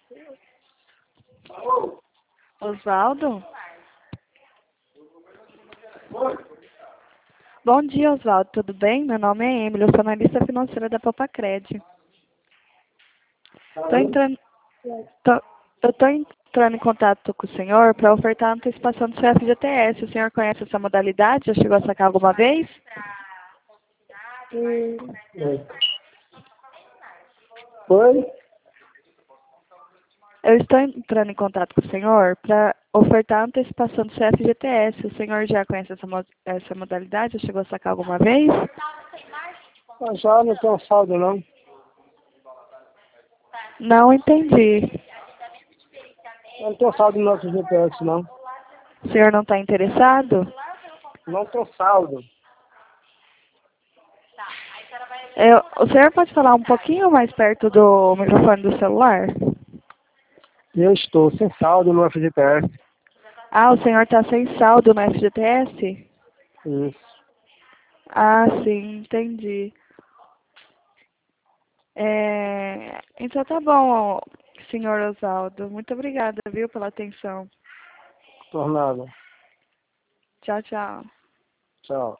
Osvaldo? Bom dia, Osvaldo. Tudo bem? Meu nome é Emily, eu sou analista financeira da Popacred. Tô entrando, eu estou entrando em contato com o senhor para ofertar a antecipação do seu FGTS. O senhor conhece essa modalidade? Já chegou a sacar alguma vez? Oi? Eu estou entrando em contato com o senhor para ofertar a antecipação do seu FGTS. O senhor já conhece essa modalidade? Já chegou a sacar alguma vez? Eu já não tenho saldo, não. Não entendi. Eu não tenho saldo no nosso GPS, não. O senhor não está interessado? Não tenho saldo. O senhor pode falar um pouquinho mais perto do microfone do celular? Eu estou sem saldo no FGTS. Ah, o senhor está sem saldo no FGTS? Isso. Ah, sim, entendi. Então tá bom, senhor Osvaldo. Muito obrigada, viu, pela atenção. Tornado. Tchau, tchau. Tchau.